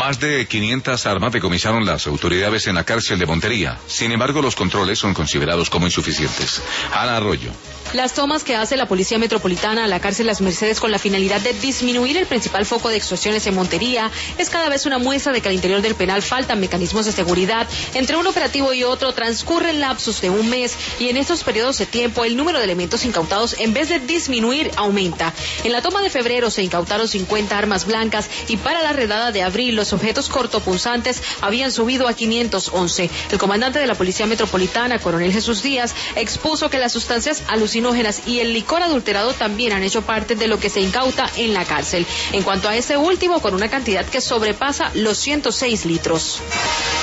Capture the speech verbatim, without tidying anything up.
Más de quinientas armas decomisaron las autoridades en la cárcel de Montería. Sin embargo, los controles son considerados como insuficientes. Ana Arroyo. Las tomas que hace la Policía Metropolitana a la cárcel Las Mercedes con la finalidad de disminuir el principal foco de extorsiones en Montería es cada vez una muestra de que al interior del penal faltan mecanismos de seguridad. Entre un operativo y otro transcurren lapsos de un mes y en estos periodos de tiempo el número de elementos incautados en vez de disminuir aumenta. En la toma de febrero se incautaron cincuenta armas blancas y para la redada de abril los objetos cortopunzantes habían subido a quinientos once. El comandante de la Policía Metropolitana, Coronel Jesús Díaz, expuso que las sustancias alucinógenas y el licor adulterado también han hecho parte de lo que se incauta en la cárcel. En cuanto a este último, con una cantidad que sobrepasa los ciento seis litros.